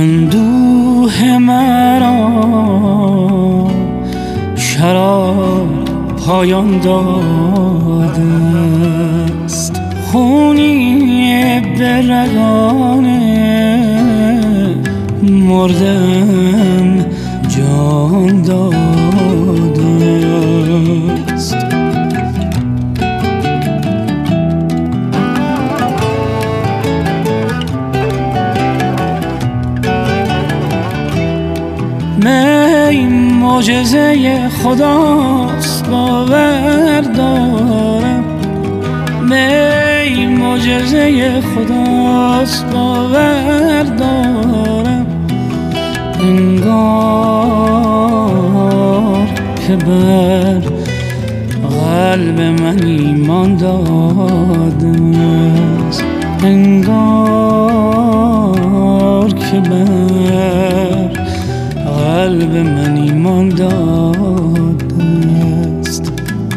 اندوه مرا شراب پایان داده است، خونی به رگان مردم جان داده است. می معجزه خداست باور دارم، می معجزه خداست باور دارم، انگار که بر قلب من ایمان داده است، انگار که بر قلب من ایمان داده است.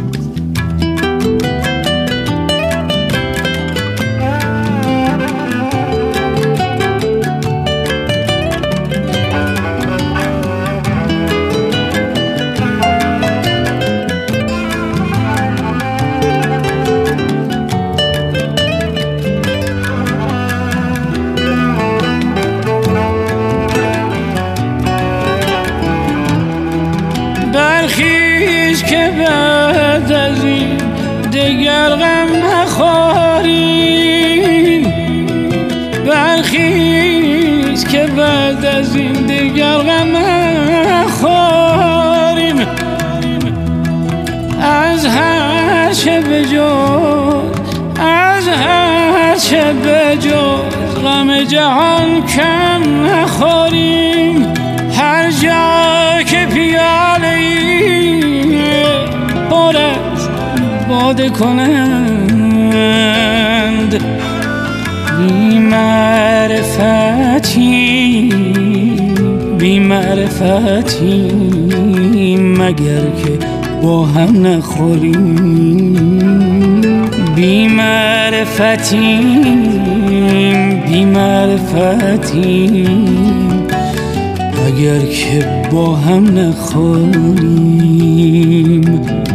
برخیز که بعد از این دگر غم نخوریم، برخیز که بعد از این دگر غم نخوریم، از هر چه بجز، از هر چه بجز غم جهان کم نخوریم. هر جا که پیاله پر از باده کنند، بی معرفتی بی معرفتی مگر که با هم نخوریم، بی معرفتی بی معرفتی اگر که با هم نخوریم.